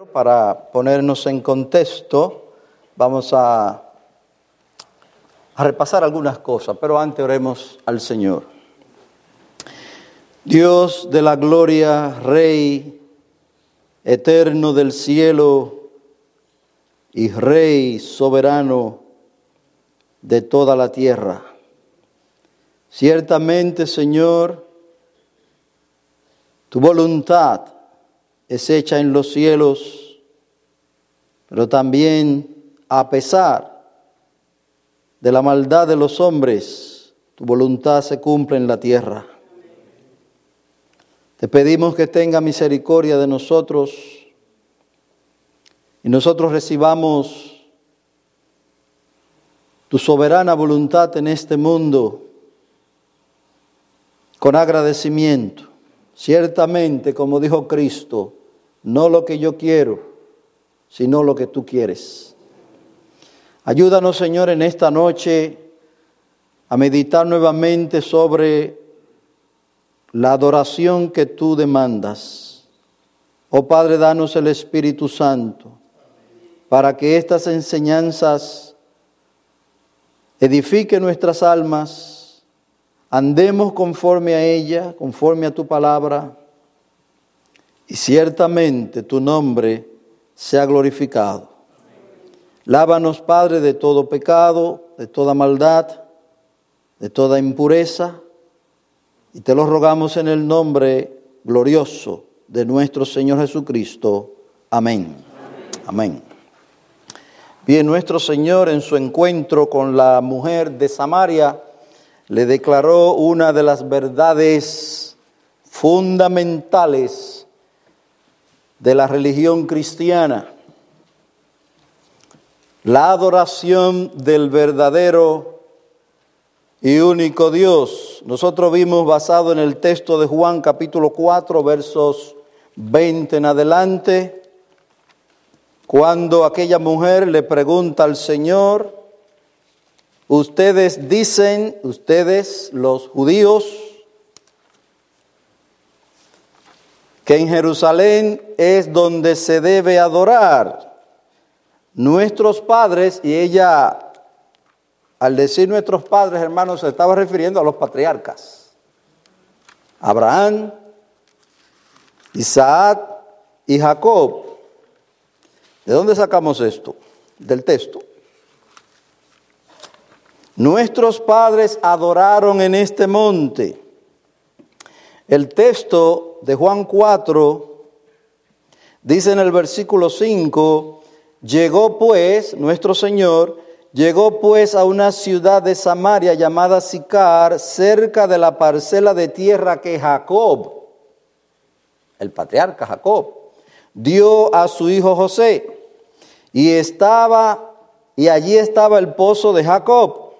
Para ponernos en contexto, vamos a repasar algunas cosas, pero antes oremos al Señor. Dios de la gloria, Rey eterno del cielo y Rey soberano de toda la tierra. Ciertamente, Señor, tu voluntad es hecha en los cielos, pero también a pesar de la maldad de los hombres, tu voluntad se cumple en la tierra. Te pedimos que tenga misericordia de nosotros y nosotros recibamos tu soberana voluntad en este mundo con agradecimiento. Ciertamente, como dijo Cristo, no lo que yo quiero, sino lo que tú quieres. Ayúdanos, Señor, en esta noche a meditar nuevamente sobre la adoración que tú demandas. Oh Padre, danos el Espíritu Santo para que estas enseñanzas edifiquen nuestras almas, andemos conforme a ella, conforme a tu palabra, y ciertamente tu nombre sea glorificado. Lávanos, Padre, de todo pecado, de toda maldad, de toda impureza, y te lo rogamos en el nombre glorioso de nuestro Señor Jesucristo. Amén. Amén. Bien, nuestro Señor en su encuentro con la mujer de Samaria le declaró una de las verdades fundamentales de la religión cristiana: la adoración del verdadero y único Dios. Nosotros vimos, basado en el texto de Juan capítulo 4, versos 20 en adelante, cuando aquella mujer le pregunta al Señor: ustedes dicen, ustedes los judíos, que en Jerusalén es donde se debe adorar. Nuestros padres, y ella, al decir nuestros padres, hermanos, se estaba refiriendo a los patriarcas: Abraham, Isaac y Jacob. ¿De dónde sacamos esto? Del texto. Nuestros padres adoraron en este monte. El texto de Juan 4 dice en el versículo 5: llegó pues, nuestro Señor, llegó pues a una ciudad de Samaria llamada Sicar, cerca de la parcela de tierra que Jacob, el patriarca Jacob, dio a su hijo José. Y allí estaba el pozo de Jacob.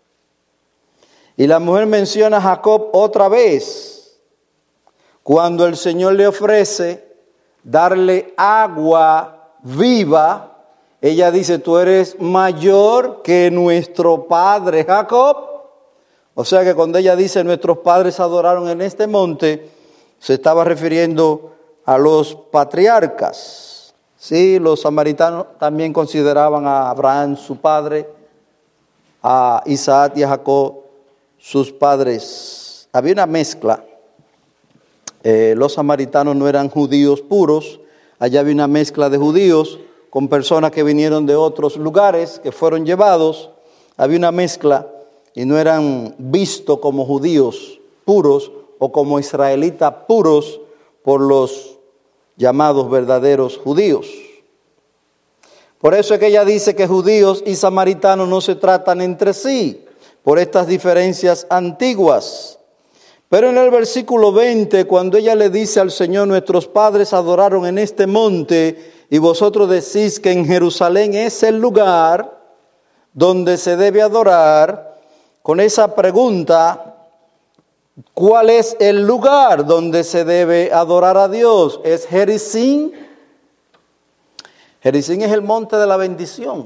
Y la mujer menciona a Jacob otra vez, cuando el Señor le ofrece darle agua viva. Ella dice: tú eres mayor que nuestro padre Jacob. O sea que cuando ella dice nuestros padres adoraron en este monte, se estaba refiriendo a los patriarcas. Sí, los samaritanos también consideraban a Abraham su padre, a Isaac y a Jacob sus padres. Había una mezcla. Los samaritanos no eran judíos puros. Allá había una mezcla de judíos con personas que vinieron de otros lugares, que fueron llevados. Había una mezcla y no eran vistos como judíos puros o como israelitas puros por los llamados verdaderos judíos. Por eso es que ella dice que judíos y samaritanos no se tratan entre sí, por estas diferencias antiguas. Pero en el versículo 20, cuando ella le dice al Señor: nuestros padres adoraron en este monte, y vosotros decís que en Jerusalén es el lugar donde se debe adorar, con esa pregunta: ¿cuál es el lugar donde se debe adorar a Dios? ¿Es Gerizim? Gerizim es el monte de la bendición.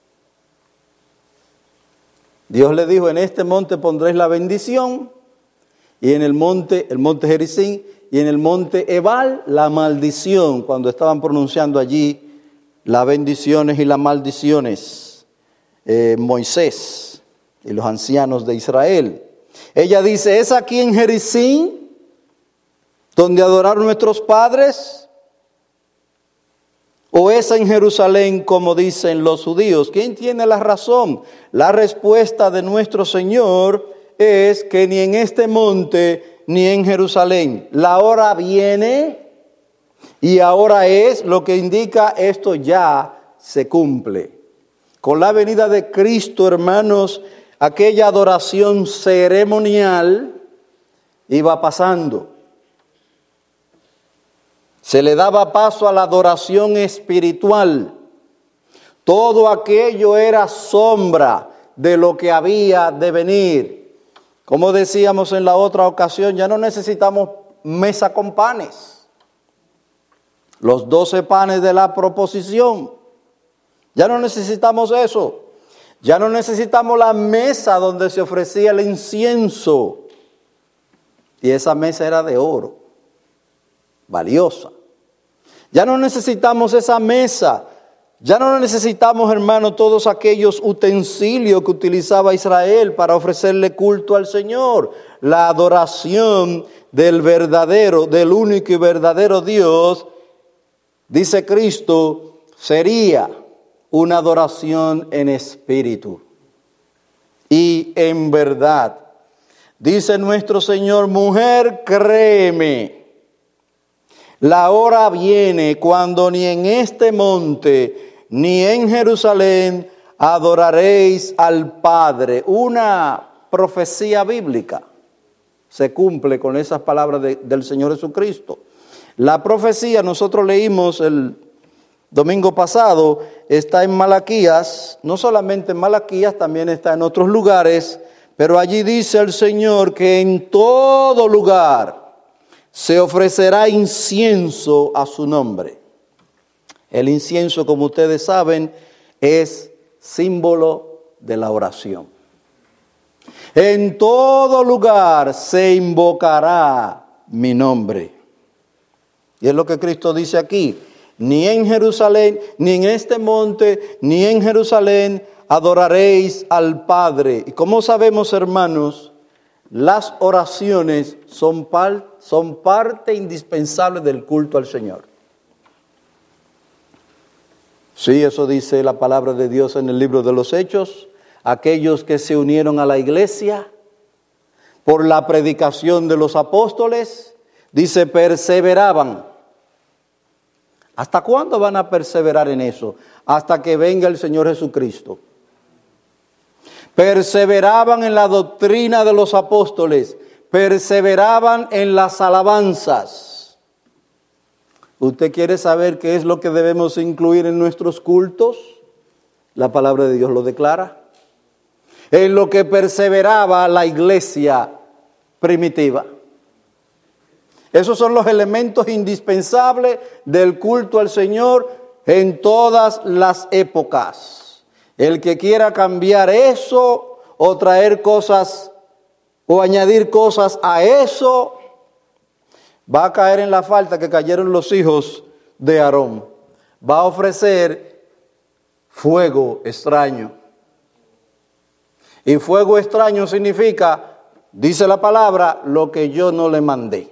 Dios le dijo: en este monte pondréis la bendición. Y en el monte Gerizim, y en el monte Ebal la maldición, cuando estaban pronunciando allí las bendiciones y las maldiciones, Moisés y los ancianos de Israel. Ella dice, ¿es aquí en Gerizim donde adoraron nuestros padres? ¿O es en Jerusalén como dicen los judíos? ¿Quién tiene la razón? La respuesta de nuestro Señor es que ni en este monte ni en Jerusalén. La hora viene y ahora es, lo que indica esto ya se cumple. Con la venida de Cristo, hermanos, aquella adoración ceremonial iba pasando. Se le daba paso a la adoración espiritual. Todo aquello era sombra de lo que había de venir. Como decíamos en la otra ocasión, ya no necesitamos mesa con panes. Los 12 panes de la proposición. Ya no necesitamos eso. Ya no necesitamos la mesa donde se ofrecía el incienso. Y esa mesa era de oro, valiosa. Ya no necesitamos esa mesa. Ya no necesitamos, hermano, todos aquellos utensilios que utilizaba Israel para ofrecerle culto al Señor. La adoración del único y verdadero Dios, dice Cristo, sería una adoración en espíritu y en verdad. Dice nuestro Señor, mujer, créeme, la hora viene cuando ni en este monte ni en Jerusalén adoraréis al Padre. Una profecía bíblica se cumple con esas palabras del Señor Jesucristo. La profecía, nosotros leímos el domingo pasado, está en Malaquías, no solamente en Malaquías, también está en otros lugares, pero allí dice el Señor que en todo lugar se ofrecerá incienso a su nombre. El incienso, como ustedes saben, es símbolo de la oración. En todo lugar se invocará mi nombre. Y es lo que Cristo dice aquí. Ni en Jerusalén, ni en este monte, ni en Jerusalén adoraréis al Padre. Y como sabemos, hermanos, las oraciones son parte indispensable del culto al Señor. Sí, eso dice la palabra de Dios en el libro de los Hechos. Aquellos que se unieron a la iglesia por la predicación de los apóstoles, dice, perseveraban. ¿Hasta cuándo van a perseverar en eso? Hasta que venga el Señor Jesucristo. Perseveraban en la doctrina de los apóstoles, perseveraban en las alabanzas. ¿Usted quiere saber qué es lo que debemos incluir en nuestros cultos? La palabra de Dios lo declara. En lo que perseveraba la iglesia primitiva. Esos son los elementos indispensables del culto al Señor en todas las épocas. El que quiera cambiar eso o traer cosas o añadir cosas a eso, va a caer en la falta que cayeron los hijos de Aarón. Va a ofrecer fuego extraño. Y fuego extraño significa, dice la palabra, lo que yo no le mandé.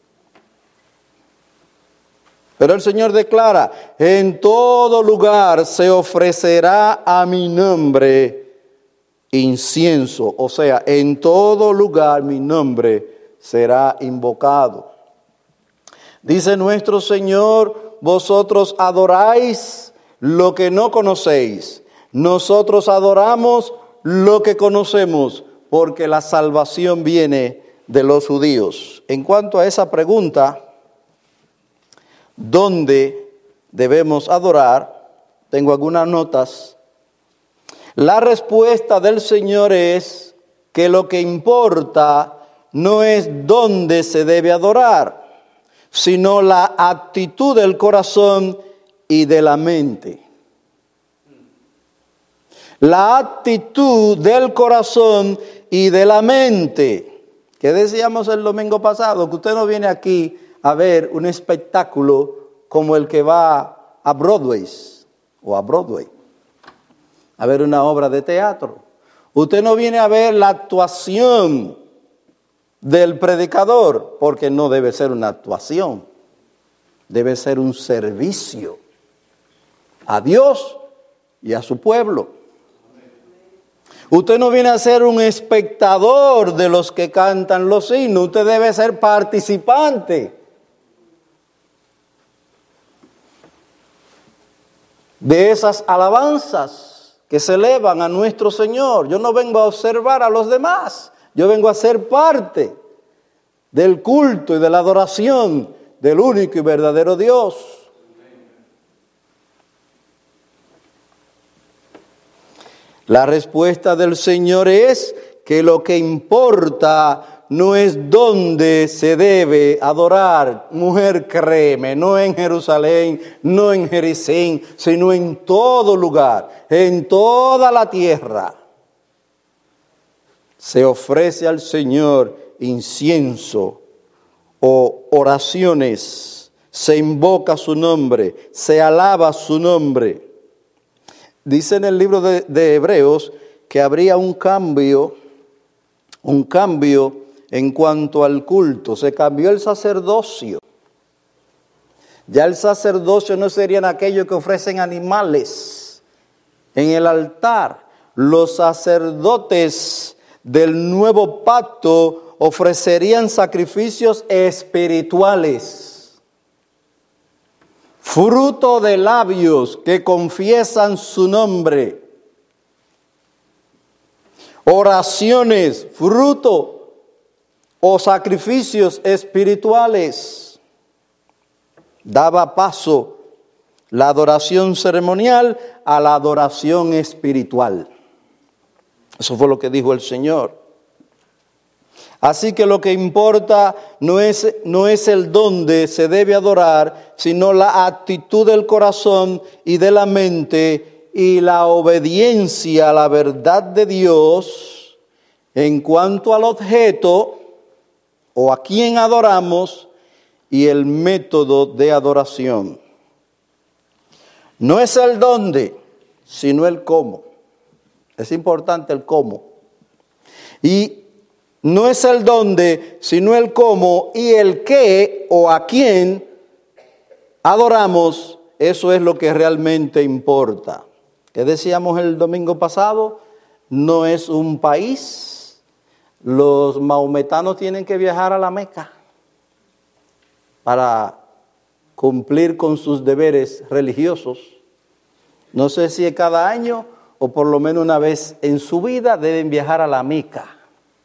Pero el Señor declara, en todo lugar se ofrecerá a mi nombre incienso. O sea, en todo lugar mi nombre será invocado. Dice nuestro Señor, vosotros adoráis lo que no conocéis. Nosotros adoramos lo que conocemos, porque la salvación viene de los judíos. En cuanto a esa pregunta, ¿dónde debemos adorar? Tengo algunas notas. La respuesta del Señor es que lo que importa no es dónde se debe adorar, sino la actitud del corazón y de la mente. La actitud del corazón y de la mente. ¿Qué decíamos el domingo pasado? Que usted no viene aquí a ver un espectáculo como el que va a Broadway o a Broadway, a ver una obra de teatro. Usted no viene a ver la actuación del predicador, porque no debe ser una actuación, debe ser un servicio a Dios y a su pueblo. Usted no viene a ser un espectador de los que cantan los himnos, usted debe ser participante de esas alabanzas que se elevan a nuestro Señor. Yo no vengo a observar a los demás, yo vengo a ser parte del culto y de la adoración del único y verdadero Dios. La respuesta del Señor es que lo que importa no es dónde se debe adorar. Mujer, créeme, no en Jerusalén, no en Jericín, sino en todo lugar, en toda la tierra. Se ofrece al Señor incienso o oraciones, se invoca su nombre, se alaba su nombre. Dice en el libro de Hebreos que habría un cambio en cuanto al culto. Se cambió el sacerdocio. Ya el sacerdocio no serían aquellos que ofrecen animales en el altar. Los sacerdotes del nuevo pacto ofrecerían sacrificios espirituales, fruto de labios que confiesan su nombre, oraciones, fruto o sacrificios espirituales. Daba paso la adoración ceremonial a la adoración espiritual. Eso fue lo que dijo el Señor. Así que lo que importa no es el dónde se debe adorar, sino la actitud del corazón y de la mente y la obediencia a la verdad de Dios en cuanto al objeto o a quien adoramos y el método de adoración. No es el dónde, sino el cómo. Es importante el cómo. Y no es el dónde, sino el cómo y el qué o a quién adoramos. Eso es lo que realmente importa. ¿Qué decíamos el domingo pasado? No es un país. Los maometanos tienen que viajar a la Meca para cumplir con sus deberes religiosos. No sé si es cada año o por lo menos una vez en su vida deben viajar a la Meca.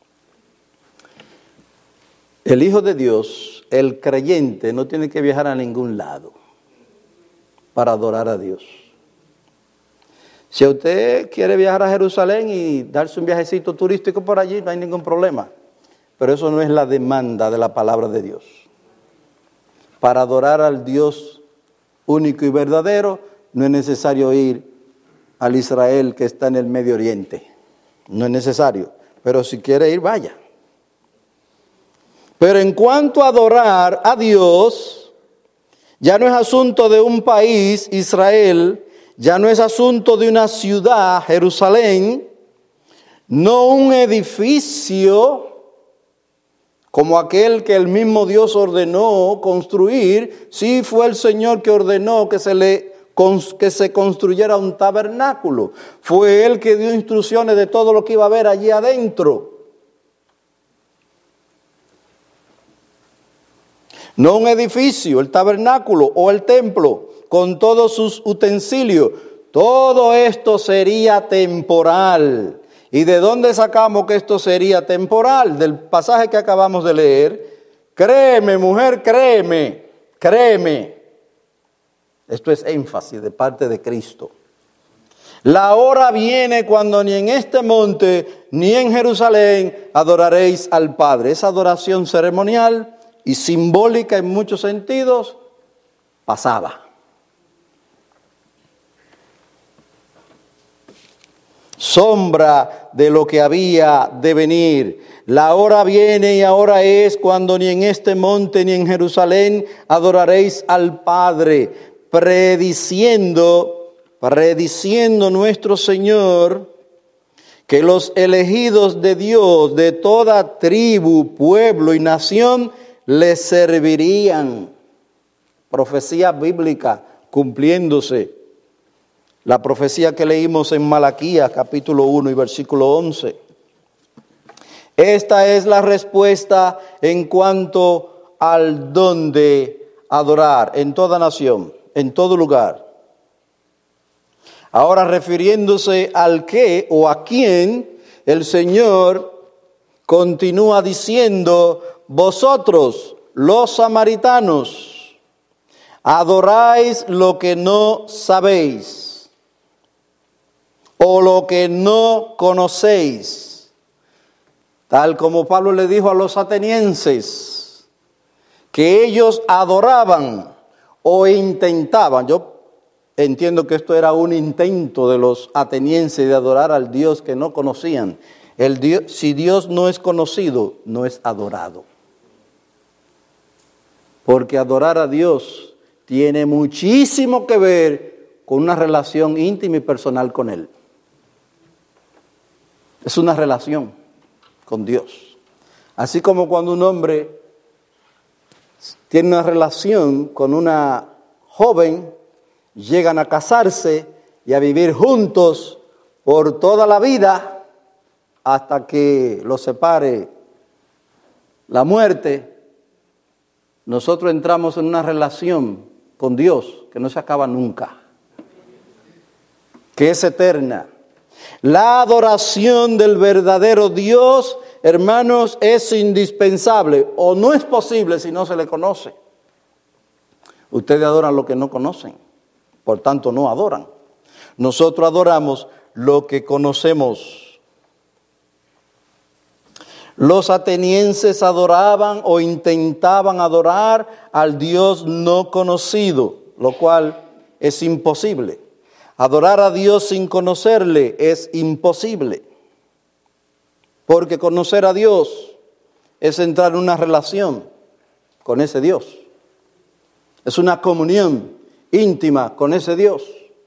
El Hijo de Dios, el creyente, no tiene que viajar a ningún lado para adorar a Dios. Si usted quiere viajar a Jerusalén y darse un viajecito turístico por allí, no hay ningún problema. Pero eso no es la demanda de la palabra de Dios. Para adorar al Dios único y verdadero, no es necesario ir al Israel que está en el Medio Oriente. No es necesario. Pero si quiere ir, vaya. Pero en cuanto a adorar a Dios, ya no es asunto de un país, Israel, ya no es asunto de una ciudad, Jerusalén, no un edificio como aquel que el mismo Dios ordenó construir. Sí, fue el Señor que ordenó que se construyera un tabernáculo. Fue Él que dio instrucciones de todo lo que iba a haber allí adentro. No un edificio, el tabernáculo o el templo, con todos sus utensilios. Todo esto sería temporal. ¿Y de dónde sacamos que esto sería temporal? Del pasaje que acabamos de leer. Créeme, mujer, créeme, créeme. Esto es énfasis de parte de Cristo. La hora viene cuando ni en este monte ni en Jerusalén adoraréis al Padre. Esa adoración ceremonial y simbólica en muchos sentidos pasaba. sombra de lo que había de venir. La hora viene y ahora es cuando ni en este monte ni en Jerusalén adoraréis al Padre, prediciendo nuestro Señor que los elegidos de Dios de toda tribu, pueblo y nación le servirían. Profecía bíblica cumpliéndose. La profecía que leímos en Malaquías capítulo 1 y versículo 11. Esta es la respuesta en cuanto al don de adorar en toda nación, en todo lugar. Ahora refiriéndose al qué o a quién, el Señor continúa diciendo: vosotros, los samaritanos, adoráis lo que no sabéis o lo que no conocéis. Tal como Pablo le dijo a los atenienses, que ellos adoraban o intentaban. Yo entiendo que esto era un intento de los atenienses de adorar al Dios que no conocían. Si Dios no es conocido, no es adorado. Porque adorar a Dios tiene muchísimo que ver con una relación íntima y personal con Él. Es una relación con Dios. Así como cuando un hombre tiene una relación con una joven, llegan a casarse y a vivir juntos por toda la vida hasta que los separe la muerte. Nosotros entramos en una relación con Dios que no se acaba nunca, que es eterna. La adoración del verdadero Dios, hermanos, es indispensable o no es posible si no se le conoce. Ustedes adoran lo que no conocen, por tanto no adoran. Nosotros adoramos lo que conocemos. Los atenienses adoraban o intentaban adorar al Dios no conocido, lo cual es imposible. Adorar a Dios sin conocerle es imposible, porque conocer a Dios es entrar en una relación con ese Dios. Es una comunión íntima con ese Dios.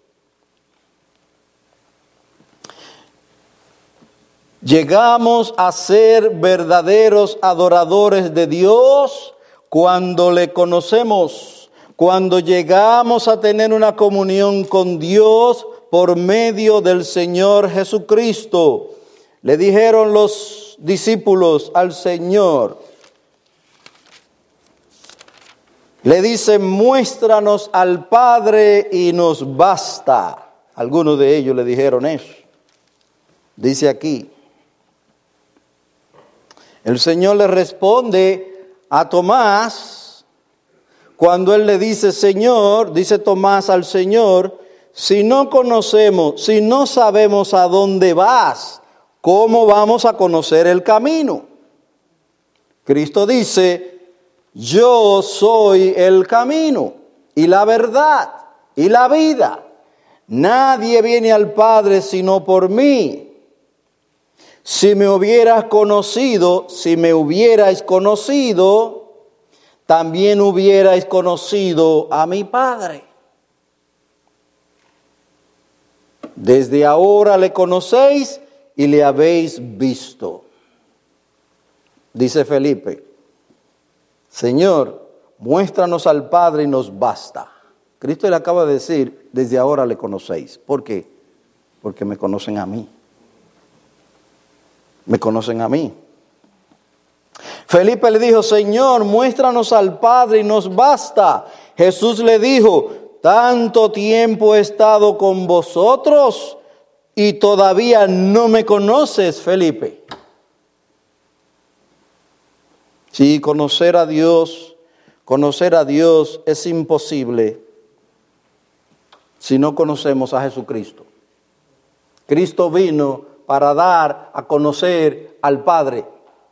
Llegamos a ser verdaderos adoradores de Dios cuando le conocemos. Cuando llegamos a tener una comunión con Dios por medio del Señor Jesucristo. Le dijeron los discípulos al Señor, le dicen: muéstranos al Padre y nos basta. Algunos de ellos le dijeron eso. Dice aquí, el Señor le responde a Tomás, cuando él le dice: Señor, dice Tomás al Señor, si no conocemos, si no sabemos a dónde vas, ¿cómo vamos a conocer el camino? Cristo dice: yo soy el camino y la verdad y la vida. Nadie viene al Padre sino por mí. Si me hubierais conocido, también hubierais conocido a mi Padre. Desde ahora le conocéis y le habéis visto. Dice Felipe: Señor, muéstranos al Padre y nos basta. Cristo le acaba de decir: desde ahora le conocéis. ¿Por qué? Porque me conocen a mí. Me conocen a mí. Felipe le dijo: Señor, muéstranos al Padre y nos basta. Jesús le dijo: tanto tiempo he estado con vosotros y todavía no me conoces, Felipe. Sí, conocer a Dios es imposible si no conocemos a Jesucristo. Cristo vino para dar a conocer al Padre.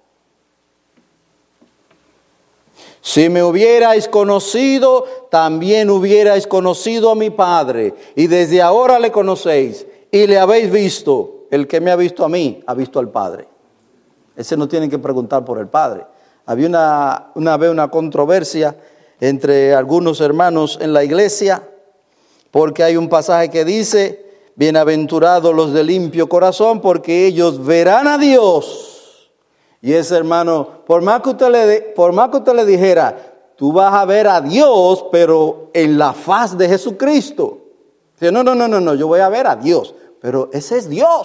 Si me hubierais conocido, también hubierais conocido a mi Padre. Y desde ahora le conocéis y le habéis visto. el que me ha visto a mí, ha visto al Padre. Ese no tiene que preguntar por el Padre. Había una vez una controversia entre algunos hermanos en la iglesia, porque hay un pasaje que dice, bienaventurados los de limpio corazón, porque ellos verán a Dios. Y ese hermano, por más que usted le dijera, tú vas a ver a Dios, pero en la faz de Jesucristo. Dice, no, yo voy a ver a Dios, pero ese es Dios.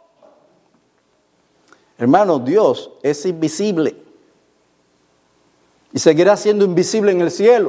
Hermano, Dios es invisible y seguirá siendo invisible en el cielo.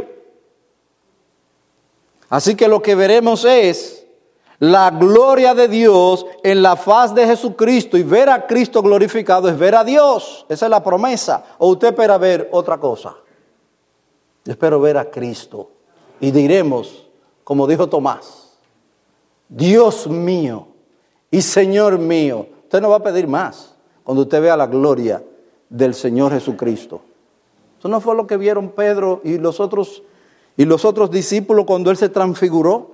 Así que lo que veremos es la gloria de Dios en la faz de Jesucristo, y ver a Cristo glorificado es ver a Dios. Esa es la promesa. ¿O usted espera ver otra cosa? Yo espero ver a Cristo y diremos, como dijo Tomás, Dios mío y Señor mío. Usted no va a pedir más cuando usted vea la gloria del Señor Jesucristo. Eso no fue lo que vieron Pedro y los otros discípulos cuando Él se transfiguró.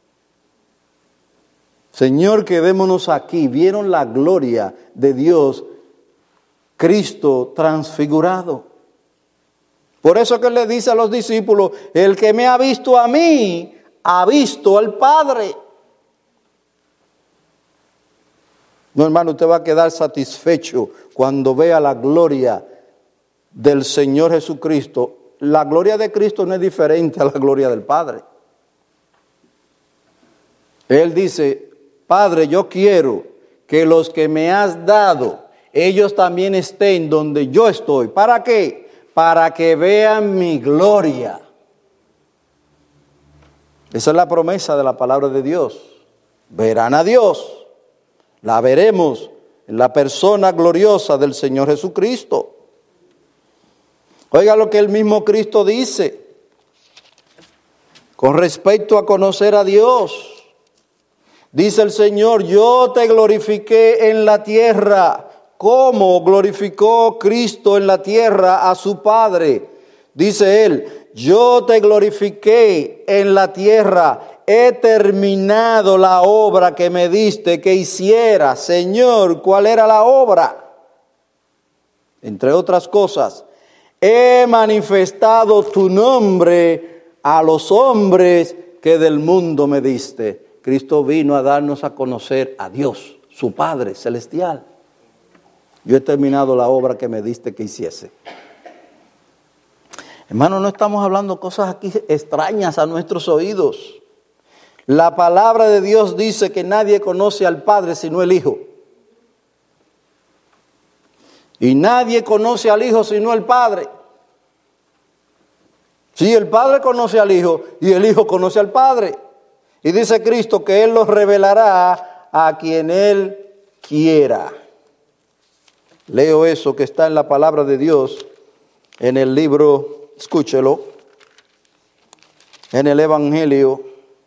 Señor, quedémonos aquí. Vieron la gloria de Dios, Cristo transfigurado. Por eso que Él le dice a los discípulos, el que me ha visto a mí, ha visto al Padre. No, hermano, usted va a quedar satisfecho cuando vea la gloria del Señor Jesucristo. La gloria de Cristo no es diferente a la gloria del Padre. Él dice, Padre, yo quiero que los que me has dado, ellos también estén donde yo estoy. ¿Para qué? Para que vean mi gloria. Esa es la promesa de la palabra de Dios. Verán a Dios. La veremos en la persona gloriosa del Señor Jesucristo. Oiga lo que el mismo Cristo dice con respecto a conocer a Dios. Dice el Señor, yo te glorifiqué en la tierra. ¿Cómo glorificó Cristo en la tierra a su Padre? Dice Él, yo te glorifiqué en la tierra. He terminado la obra que me diste que hiciera. Señor, ¿cuál era la obra? Entre otras cosas, he manifestado tu nombre a los hombres que del mundo me diste. Cristo vino a darnos a conocer a Dios, su Padre celestial. Yo he terminado la obra que me diste que hiciese. Hermano, no estamos hablando cosas aquí extrañas a nuestros oídos. La palabra de Dios dice que nadie conoce al Padre sino el Hijo. Y nadie conoce al Hijo sino el Padre. Sí, el Padre conoce al Hijo y el Hijo conoce al Padre. Y dice Cristo que Él los revelará a quien Él quiera. Leo eso que está en la palabra de Dios en el libro, escúchelo, en el Evangelio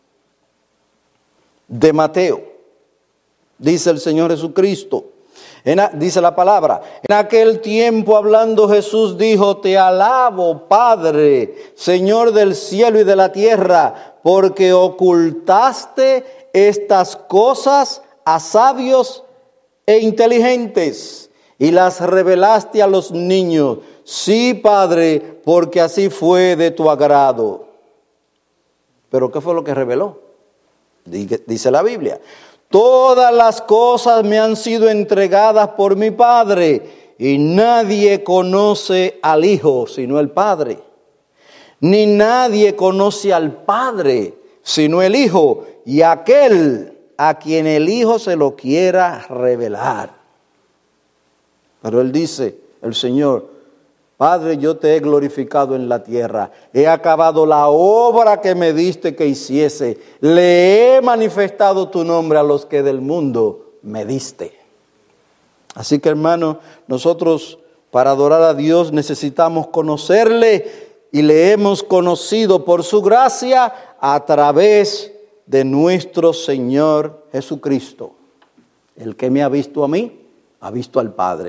de Mateo. Dice el Señor Jesucristo, dice la palabra, en aquel tiempo hablando Jesús dijo, te alabo, Padre, Señor del cielo y de la tierra, porque ocultaste estas cosas a sabios e inteligentes y las revelaste a los niños. Sí, Padre, porque así fue de tu agrado. ¿Pero qué fue lo que reveló? Dice la Biblia, todas las cosas me han sido entregadas por mi Padre, y nadie conoce al Hijo sino el Padre, ni nadie conoce al Padre sino el Hijo, y aquel a quien el Hijo se lo quiera revelar. Pero Él dice, el Señor, Padre, yo te he glorificado en la tierra, he acabado la obra que me diste que hiciese, le he manifestado tu nombre a los que del mundo me diste. Así que, hermano, nosotros para adorar a Dios necesitamos conocerle, y le hemos conocido por su gracia a través de nuestro Señor Jesucristo. El que me ha visto a mí, ha visto al Padre.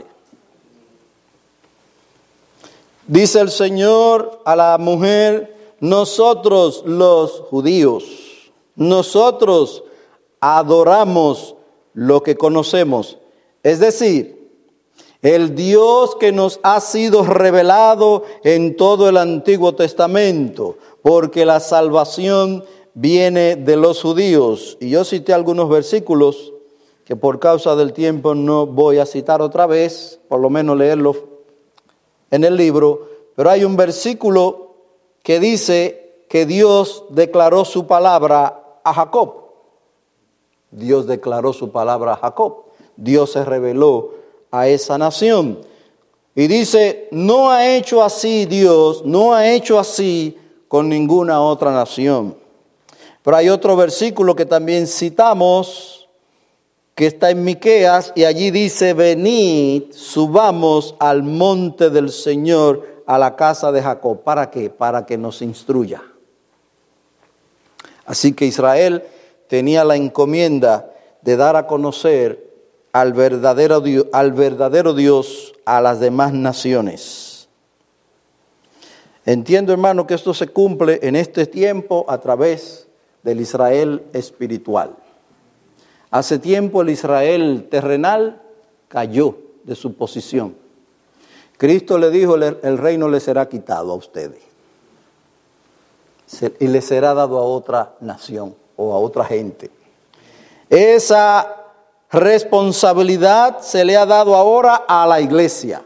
Dice el Señor a la mujer, nosotros los judíos, nosotros adoramos lo que conocemos. Es decir, el Dios que nos ha sido revelado en todo el Antiguo Testamento, porque la salvación viene de los judíos. Y yo cité algunos versículos que por causa del tiempo no voy a citar otra vez, por lo menos leerlos en el libro, pero hay un versículo que dice que Dios declaró su palabra a Jacob. Dios declaró su palabra a Jacob. Dios se reveló a esa nación. Y dice, no ha hecho así Dios, no ha hecho así con ninguna otra nación. Pero hay otro versículo que también citamos, que está en Miqueas, y allí dice, venid, subamos al monte del Señor, a la casa de Jacob. ¿Para qué? Para que nos instruya. Así que Israel tenía la encomienda de dar a conocer al verdadero Dios a las demás naciones. Entiendo, hermano, que esto se cumple en este tiempo a través del Israel espiritual. Hace tiempo el Israel terrenal cayó de su posición. Cristo le dijo, el reino le será quitado a ustedes y le será dado a otra nación o a otra gente. Esa responsabilidad se le ha dado ahora a la iglesia.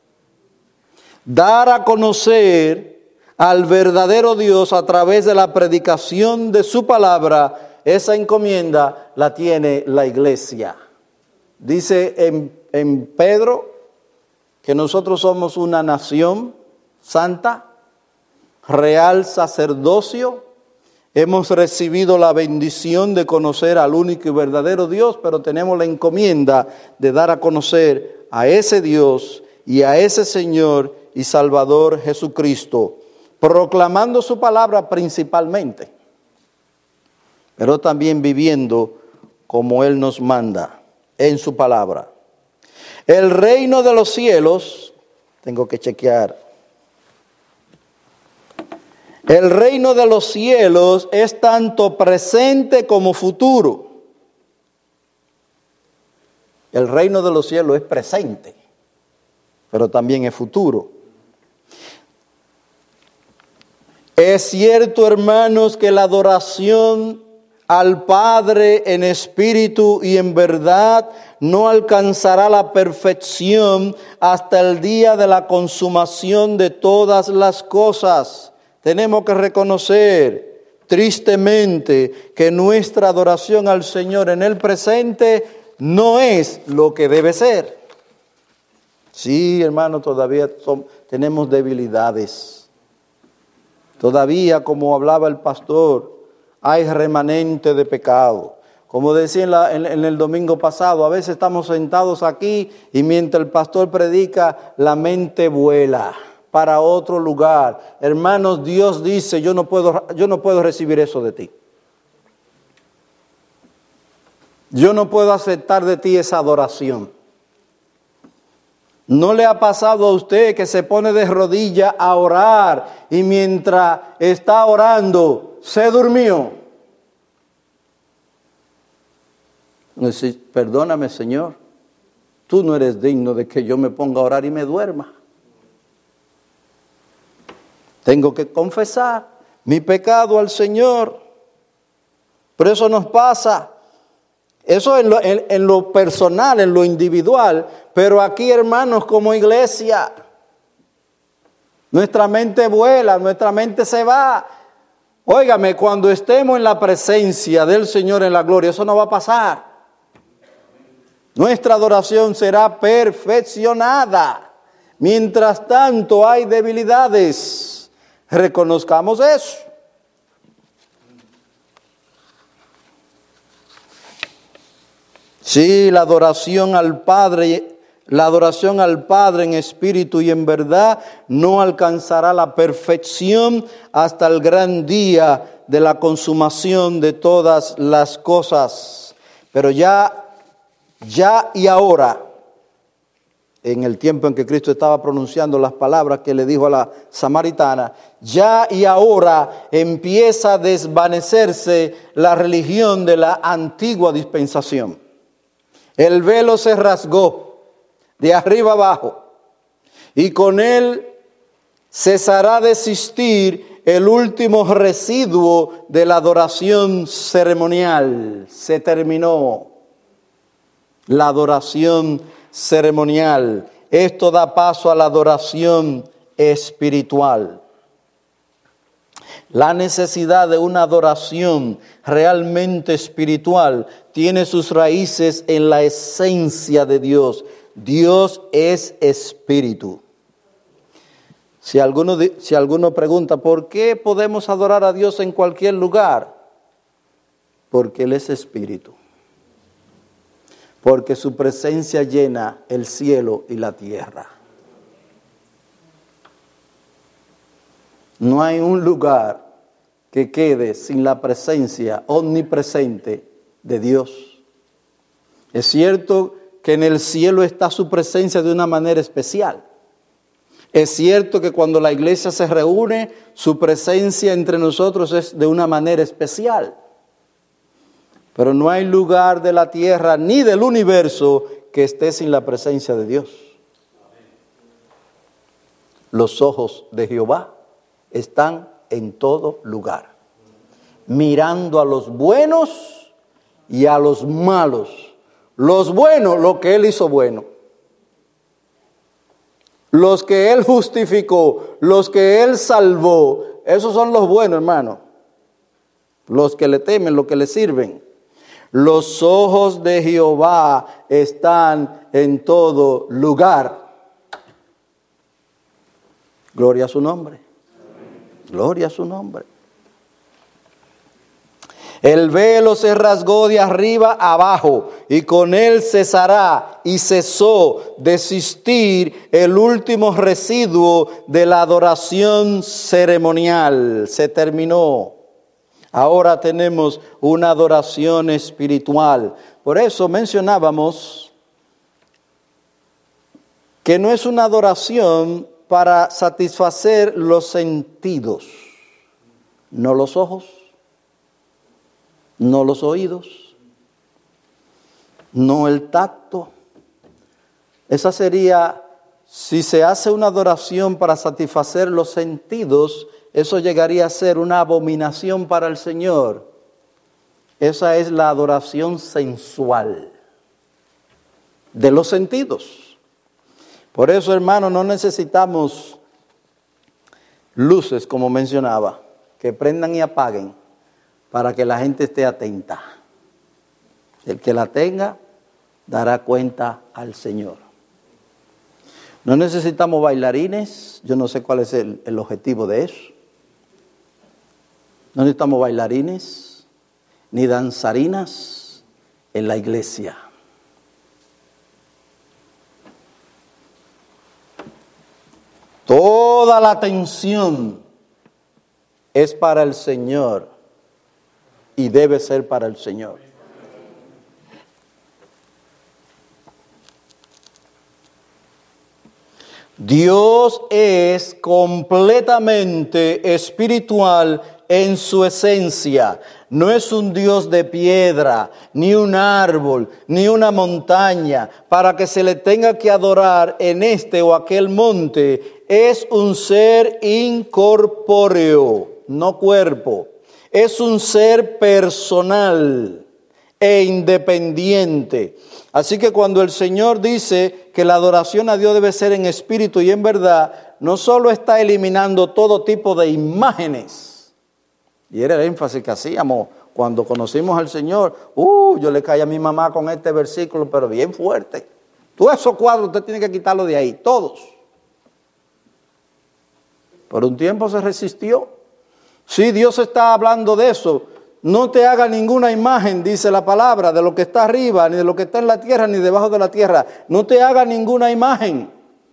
Dar a conocer al verdadero Dios a través de la predicación de su palabra, esa encomienda la tiene la iglesia. Dice en Pedro que nosotros somos una nación santa, real sacerdocio. Hemos recibido la bendición de conocer al único y verdadero Dios, pero tenemos la encomienda de dar a conocer a ese Dios y a ese Señor y Salvador Jesucristo, proclamando su palabra principalmente, pero también viviendo como Él nos manda en su palabra. El reino de los cielos, tengo que chequear. El reino de los cielos es tanto presente como futuro. El reino de los cielos es presente, pero también es futuro. Es cierto, hermanos, que la adoración al Padre en espíritu y en verdad no alcanzará la perfección hasta el día de la consumación de todas las cosas. Tenemos que reconocer tristemente que nuestra adoración al Señor en el presente no es lo que debe ser. Sí, hermano, todavía tenemos debilidades. Todavía, como hablaba el pastor, hay remanente de pecado. Como decía en el domingo pasado, a veces estamos sentados aquí y mientras el pastor predica, la mente vuela para otro lugar. Hermanos, Dios dice, yo no puedo recibir eso de ti. Yo no puedo aceptar de ti esa adoración. ¿No le ha pasado a usted que se pone de rodillas a orar y mientras está orando se durmió? Dice, perdóname, Señor, tú no eres digno de que yo me ponga a orar y me duerma. Tengo que confesar mi pecado al Señor. Pero eso nos pasa. Eso en lo personal, en lo individual. Pero aquí, hermanos, como iglesia, nuestra mente vuela, nuestra mente se va. Óigame, cuando estemos en la presencia del Señor en la gloria, eso no va a pasar. Nuestra adoración será perfeccionada. Mientras tanto hay debilidades. Reconozcamos eso. Sí, la adoración al Padre en espíritu y en verdad no alcanzará la perfección hasta el gran día de la consumación de todas las cosas. Pero ya y ahora, en el tiempo en que Cristo estaba pronunciando las palabras que le dijo a la samaritana, ya y ahora empieza a desvanecerse la religión de la antigua dispensación. El velo se rasgó de arriba abajo y con él cesará de existir el último residuo de la adoración ceremonial. Se terminó la adoración ceremonial. Esto da paso a la adoración espiritual. La necesidad de una adoración realmente espiritual tiene sus raíces en la esencia de Dios. Dios es espíritu. Si alguno pregunta, ¿por qué podemos adorar a Dios en cualquier lugar? Porque Él es espíritu. Porque su presencia llena el cielo y la tierra. No hay un lugar que quede sin la presencia omnipresente de Dios. Es cierto que en el cielo está su presencia de una manera especial. Es cierto que cuando la iglesia se reúne, su presencia entre nosotros es de una manera especial. Pero no hay lugar de la tierra ni del universo que esté sin la presencia de Dios. Los ojos de Jehová están en todo lugar, mirando a los buenos y a los malos. Los buenos, lo que Él hizo bueno. Los que Él justificó, los que Él salvó, esos son los buenos, hermano. Los que le temen, los que le sirven. Los ojos de Jehová están en todo lugar. Gloria a su nombre. Gloria a su nombre. El velo se rasgó de arriba abajo y con él cesará y cesó de existir el último residuo de la adoración ceremonial. Se terminó. Ahora tenemos una adoración espiritual. Por eso mencionábamos que no es una adoración para satisfacer los sentidos, no los ojos, no los oídos, no el tacto. Esa sería, si se hace una adoración para satisfacer los sentidos, eso llegaría a ser una abominación para el Señor. Esa es la adoración sensual de los sentidos. Por eso, hermano, no necesitamos luces, como mencionaba, que prendan y apaguen para que la gente esté atenta. El que la tenga dará cuenta al Señor. No necesitamos bailarines. Yo no sé cuál es el objetivo de eso. No necesitamos bailarines ni danzarinas en la iglesia. Toda la atención es para el Señor y debe ser para el Señor. Dios es completamente espiritual en su esencia. No es un Dios de piedra, ni un árbol, ni una montaña, para que se le tenga que adorar en este o aquel monte. Es un ser incorpóreo, no cuerpo. Es un ser personal e independiente. Así que cuando el Señor dice que la adoración a Dios debe ser en espíritu y en verdad, no solo está eliminando todo tipo de imágenes. Y era el énfasis que hacíamos cuando conocimos al Señor. Yo le caí a mi mamá con este versículo, pero bien fuerte. Todos esos cuadros usted tiene que quitarlos de ahí, todos. Por un tiempo se resistió. Sí, Dios está hablando de eso. No te haga ninguna imagen, dice la palabra, de lo que está arriba, ni de lo que está en la tierra, ni debajo de la tierra. No te haga ninguna imagen.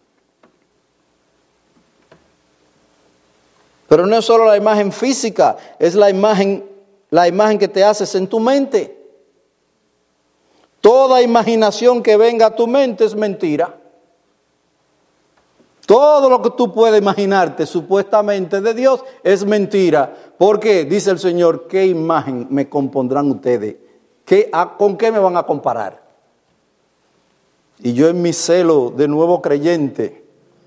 Pero no es solo la imagen física, es la imagen que te haces en tu mente. Toda imaginación que venga a tu mente es mentira. Todo lo que tú puedes imaginarte supuestamente de Dios es mentira. ¿Por qué? Dice el Señor, ¿qué imagen me compondrán ustedes? ¿Con qué me van a comparar? Y yo en mi celo de nuevo creyente,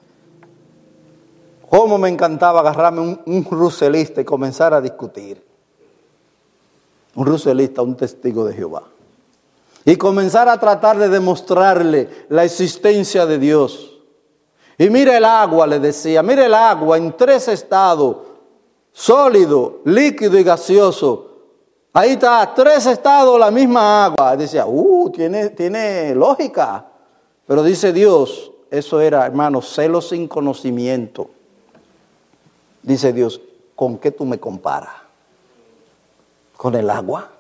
cómo me encantaba agarrarme un ruselista y comenzar a discutir. Un ruselista, un testigo de Jehová. Y comenzar a tratar de demostrarle la existencia de Dios. Y mire el agua, le decía, mire el agua en 3 estados, sólido, líquido y gaseoso. Ahí está, 3 estados, la misma agua. Decía, tiene lógica. Pero dice Dios, eso era, hermano, celo sin conocimiento. Dice Dios, ¿con qué tú me comparas? ¿Con el agua?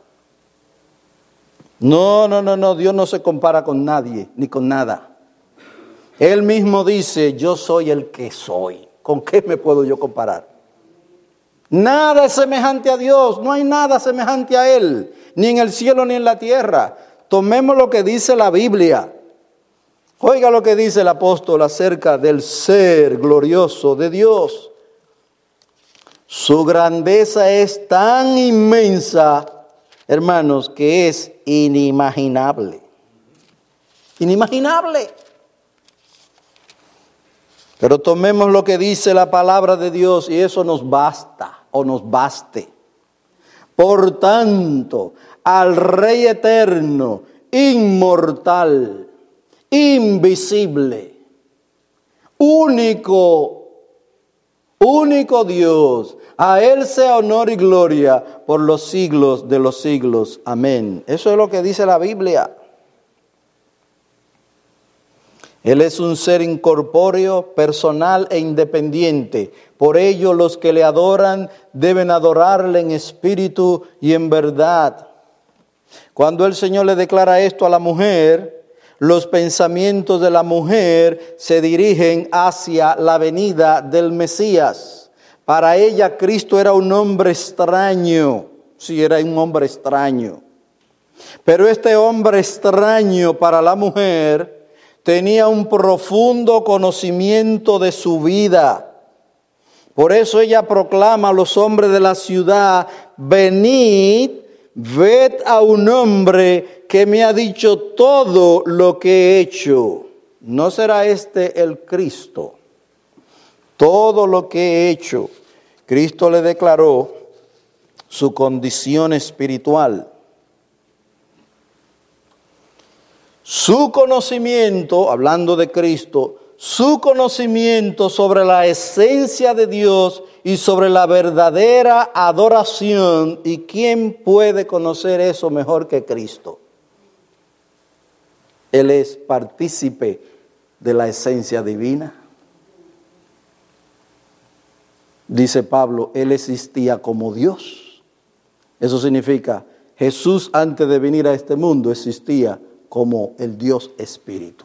No, Dios no se compara con nadie, ni con nada. Él mismo dice, yo soy el que soy. ¿Con qué me puedo yo comparar? Nada es semejante a Dios, no hay nada semejante a Él, ni en el cielo ni en la tierra. Tomemos lo que dice la Biblia. Oiga lo que dice el apóstol acerca del ser glorioso de Dios. Su grandeza es tan inmensa, hermanos, que es inimaginable. Inimaginable. Pero tomemos lo que dice la palabra de Dios y eso nos basta o nos baste. Por tanto, al Rey eterno, inmortal, invisible, único Dios, a Él sea honor y gloria por los siglos de los siglos. Amén. Eso es lo que dice la Biblia. Él es un ser incorpóreo, personal e independiente. Por ello los que le adoran deben adorarle en espíritu y en verdad. Cuando el Señor le declara esto a la mujer, los pensamientos de la mujer se dirigen hacia la venida del Mesías. Para ella Cristo era un hombre extraño. Sí, era un hombre extraño. Pero este hombre extraño para la mujer tenía un profundo conocimiento de su vida. Por eso ella proclama a los hombres de la ciudad, venid, ved a un hombre que me ha dicho todo lo que he hecho. ¿No será este el Cristo? Todo lo que he hecho. Cristo le declaró su condición espiritual. Su conocimiento, hablando de Cristo, su conocimiento sobre la esencia de Dios y sobre la verdadera adoración. ¿Y quién puede conocer eso mejor que Cristo? Él es partícipe de la esencia divina. Dice Pablo, Él existía como Dios. Eso significa, Jesús antes de venir a este mundo existía como el Dios Espíritu.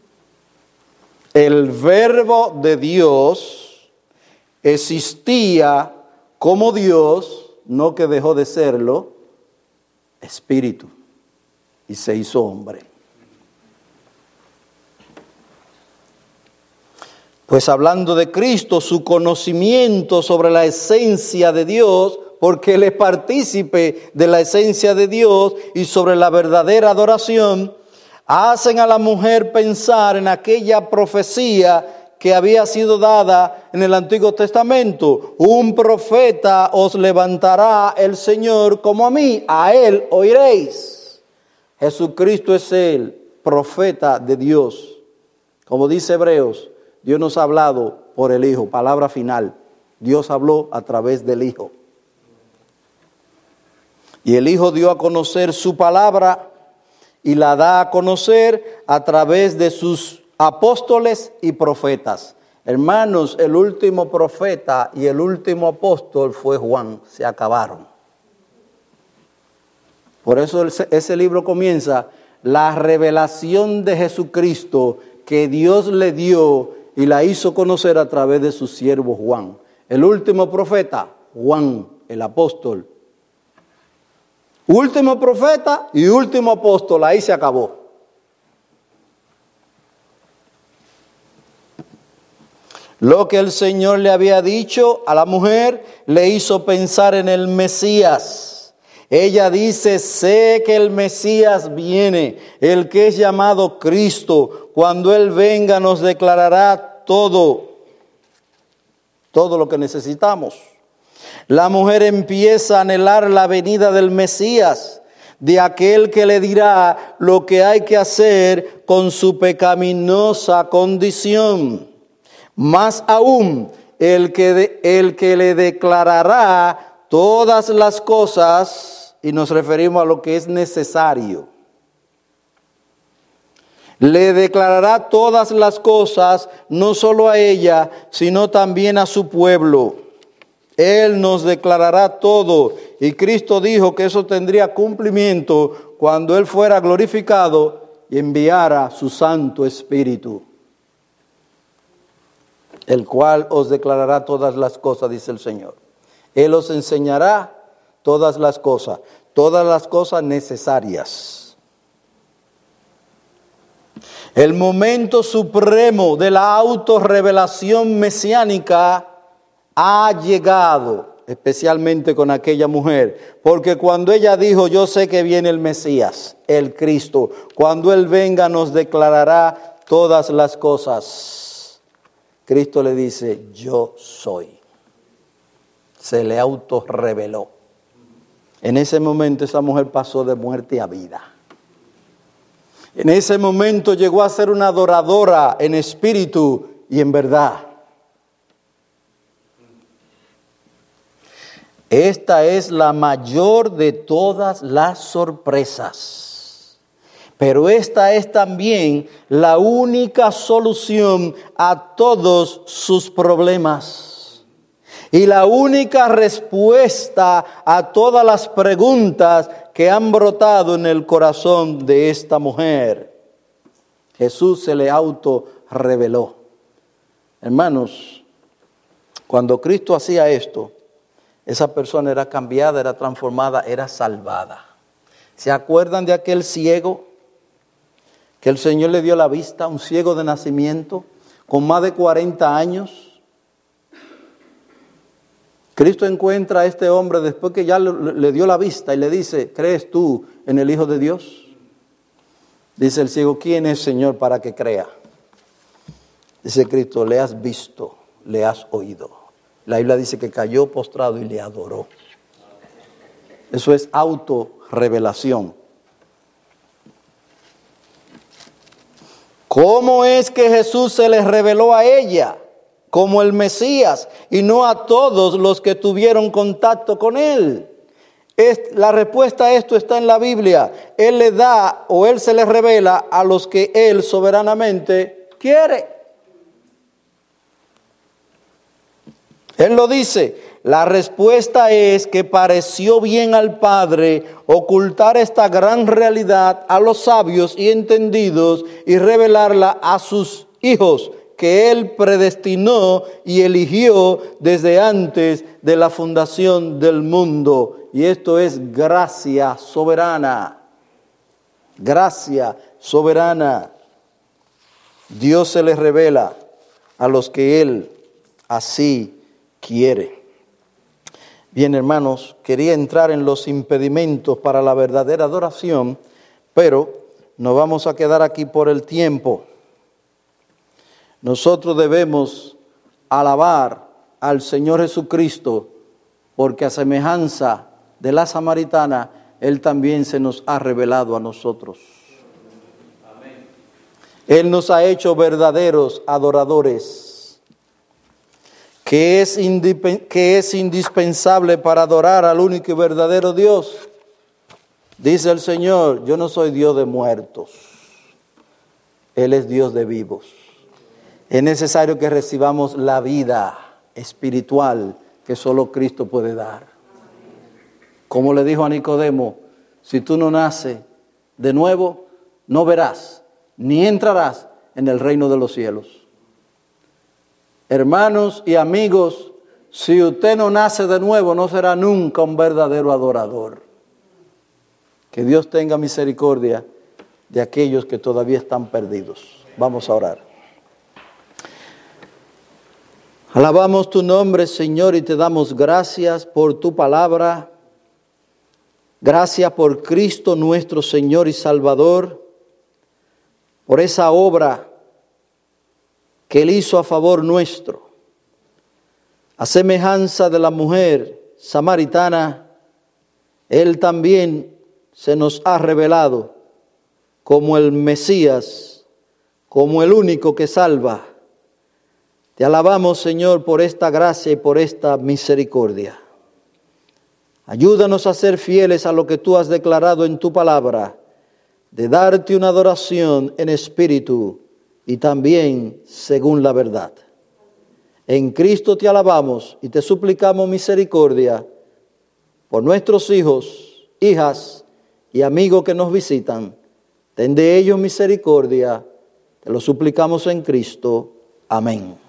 El verbo de Dios existía como Dios, no que dejó de serlo, Espíritu, y se hizo hombre. Pues hablando de Cristo, su conocimiento sobre la esencia de Dios, porque Él es partícipe de la esencia de Dios y sobre la verdadera adoración, hacen a la mujer pensar en aquella profecía que había sido dada en el Antiguo Testamento. Un profeta os levantará el Señor como a mí, a Él oiréis. Jesucristo es el profeta de Dios. Como dice Hebreos, Dios nos ha hablado por el Hijo, palabra final. Dios habló a través del Hijo. Y el Hijo dio a conocer su palabra y la da a conocer a través de sus apóstoles y profetas. Hermanos, el último profeta y el último apóstol fue Juan. Se acabaron. Por eso ese libro comienza, la revelación de Jesucristo que Dios le dio y la hizo conocer a través de su siervo Juan. El último profeta, Juan, el apóstol. Último profeta y último apóstol, ahí se acabó. Lo que el Señor le había dicho a la mujer le hizo pensar en el Mesías. Ella dice, sé que el Mesías viene, el que es llamado Cristo. Cuando Él venga nos declarará todo lo que necesitamos. La mujer empieza a anhelar la venida del Mesías, de aquel que le dirá lo que hay que hacer con su pecaminosa condición. Más aún, el que le declarará todas las cosas, y nos referimos a lo que es necesario. Le declarará todas las cosas, no solo a ella, sino también a su pueblo. Él nos declarará todo. Y Cristo dijo que eso tendría cumplimiento cuando Él fuera glorificado y enviara su Santo Espíritu, el cual os declarará todas las cosas, dice el Señor. Él os enseñará todas las cosas necesarias. El momento supremo de la autorrevelación mesiánica ha llegado, especialmente con aquella mujer, porque cuando ella dijo, yo sé que viene el Mesías, el Cristo, cuando Él venga nos declarará todas las cosas. Cristo le dice, yo soy. Se le autorreveló. En ese momento esa mujer pasó de muerte a vida. En ese momento llegó a ser una adoradora en espíritu y en verdad. Esta es la mayor de todas las sorpresas. Pero esta es también la única solución a todos sus problemas. Y la única respuesta a todas las preguntas que han brotado en el corazón de esta mujer. Jesús se le autorreveló. Hermanos, cuando Cristo hacía esto, esa persona era cambiada, era transformada, era salvada. ¿Se acuerdan de aquel ciego que el Señor le dio la vista? Un ciego de nacimiento, con más de 40 años. Cristo encuentra a este hombre después que ya le dio la vista y le dice, ¿crees tú en el Hijo de Dios? Dice el ciego, ¿quién es, Señor, para que crea? Dice Cristo, le has visto, le has oído. La Biblia dice que cayó postrado y le adoró. Eso es autorrevelación. ¿Cómo es que Jesús se les reveló a ella como el Mesías y no a todos los que tuvieron contacto con Él? La respuesta a esto está en la Biblia. Él le da o Él se les revela a los que Él soberanamente quiere. Él lo dice. La respuesta es que pareció bien al Padre ocultar esta gran realidad a los sabios y entendidos y revelarla a sus hijos, que Él predestinó y eligió desde antes de la fundación del mundo. Y esto es gracia soberana. Gracia soberana. Dios se les revela a los que Él así quiere. Bien, hermanos, quería entrar en los impedimentos para la verdadera adoración, pero nos vamos a quedar aquí por el tiempo. Nosotros debemos alabar al Señor Jesucristo, porque a semejanza de la samaritana, Él también se nos ha revelado a nosotros. Amén. Él nos ha hecho verdaderos adoradores. Que es indispensable para adorar al único y verdadero Dios. Dice el Señor, yo no soy Dios de muertos, Él es Dios de vivos. Es necesario que recibamos la vida espiritual que solo Cristo puede dar. Como le dijo a Nicodemo, si tú no naces de nuevo, no verás, ni entrarás en el reino de los cielos. Hermanos y amigos, si usted no nace de nuevo, no será nunca un verdadero adorador. Que Dios tenga misericordia de aquellos que todavía están perdidos. Vamos a orar. Alabamos tu nombre, Señor, y te damos gracias por tu palabra. Gracias por Cristo nuestro Señor y Salvador, por esa obra que Él hizo a favor nuestro. A semejanza de la mujer samaritana, Él también se nos ha revelado como el Mesías, como el único que salva. Te alabamos, Señor, por esta gracia y por esta misericordia. Ayúdanos a ser fieles a lo que tú has declarado en tu palabra, de darte una adoración en espíritu y también según la verdad. En Cristo te alabamos y te suplicamos misericordia por nuestros hijos, hijas y amigos que nos visitan. Ten de ellos misericordia, te lo suplicamos en Cristo. Amén.